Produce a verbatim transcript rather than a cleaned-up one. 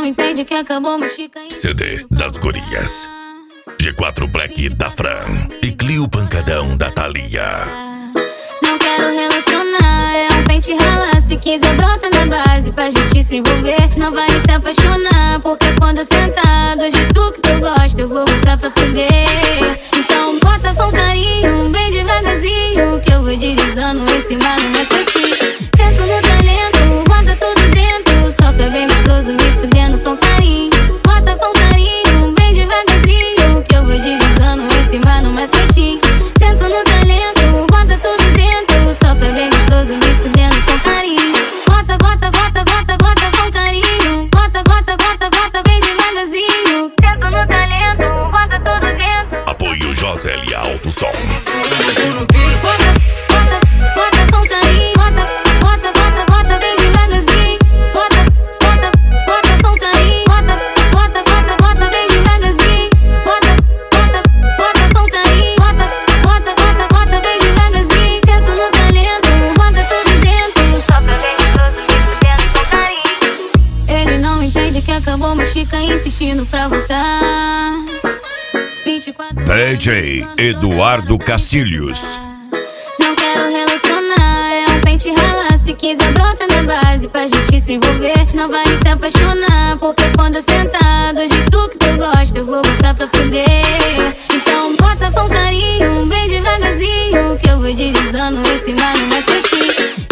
não entende que acabou Mexica e... C D das gurias, G quatro Black da Fran e Clio Pancadão da Thalia. Não quero relacionar, é um pente ralar. Se quiser brota na base pra gente se envolver. Não vai se apaixonar, porque quando eu sentar do jeito que tu gosta eu vou botar pra fuder. Então bota com carinho, bem devagarzinho, que eu vou deslizando em cima no meu setinho. Sento no talento, bota tudo dentro, soca bem gostoso me fudendo com carinho. Bota com carinho, bem devagarzinho, que eu vou deslizando em cima no meu setinho. Sento no talento, bota tudo dentro, soca bem gostoso me fudendo com carinho. Bota, bota, bota, bota, bota com carinho. Bota, bota, bota, bota bem devagarzinho. Sento no talento, bota tudo dentro. Apoio J L A Alto Som. Acabou, mas fica insistindo pra voltar. vinte e quatro D J Eduardo Cacilhos. Não quero relacionar, é um pente ralar. Se quiser brota na base pra gente se envolver. Não vai se apaixonar, porque quando eu sentar do jeito que tu gosta eu vou botar pra fuder. Então bota com carinho, bem devagarzinho, que eu vou deslizando em cima no meu setinho.